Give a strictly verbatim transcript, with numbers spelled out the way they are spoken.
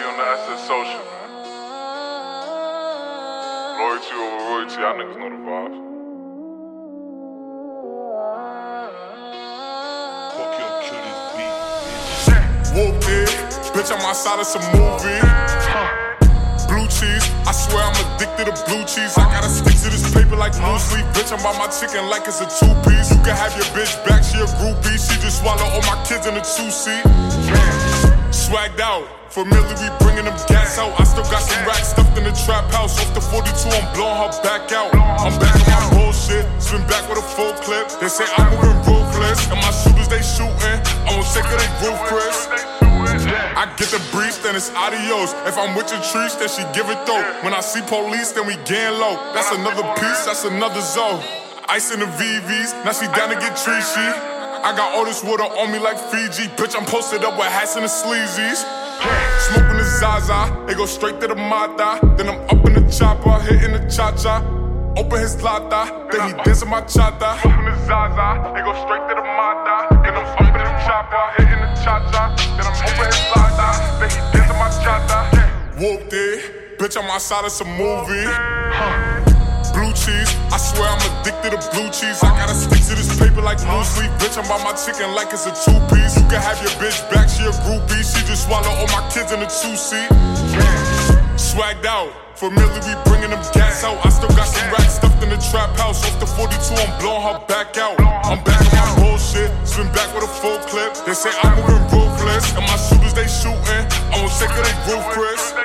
on the S S Social, man. Loyalty over royalty, y'all niggas know the vibes. Fuck your kill this beat. Whooped it, bitch, I'm outside of some movie. Blue cheese, I swear I'm addicted to blue cheese. I gotta stick to this paper like loose leaf. Bitch, I'm by my chicken like it's a two-piece. You can have your bitch back, she a groupie. She just swallow all my kids in a two-seat. Swagged out, familiar, we bringing them gas out. I still got some racks stuffed in the trap house. Off the forty-two, I'm blowing her back out. I'm back on my bullshit, spin back with a full clip. They say I'm moving ruthless, and my shooters they shooting. I won't take it in roof, Chris. I get the breeze, then it's adios. If I'm with your trees, then she give it though. When I see police, then we gang low. That's another piece, that's another zone. Ice in the V Vs, now she down to get treachy. I got all this water on me like Fiji. Bitch, I'm posted up with hats and the sleazies. Smoking the Zaza, they go straight to the Mata. Then I'm up in the chopper, hitting the cha-cha. Open his lata, then he dancing my chata. Smoking the Zaza, they go straight to the Mata. Then I'm up in the chopper, hitting the cha-cha. Then I'm open his lata, then he dancing my chata. Whooped it, bitch, I'm outside of some movie. Blue cheese, I swear I'm addicted to blue cheese. I gotta stick to this paper like loose leaf. Bitch, I'm by my chicken like it's a two-piece. You can have your bitch back, she a groupie. She just swallow all my kids in a two-seat. Swagged out, familiar, we bringing them gas out. I still got some racks stuffed in the trap house. Off the forty-two, I'm blowing her back out. I'm back on my bullshit, spin back with a full clip. They say I'm moving ruthless, and my shooters they shooting. I won't take it in roof, Chris.